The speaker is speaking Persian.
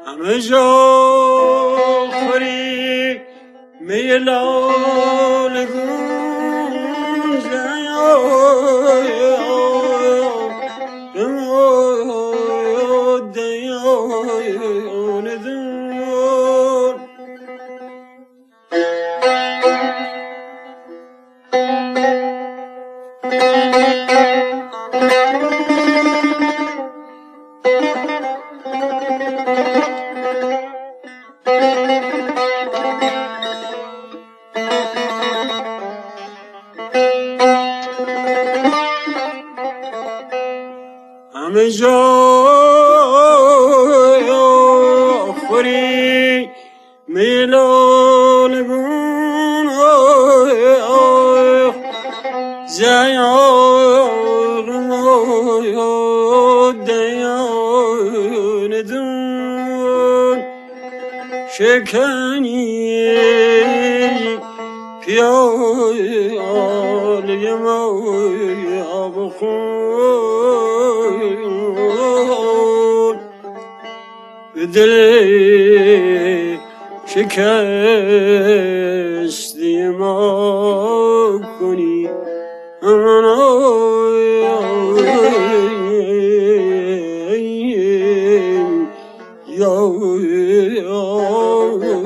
همه جا خوری می لالگون دیان دون همه جا خوری میلالگون زیان دیان دون شکنی پیاله موی آب خون به دل شکستی ما کنی یا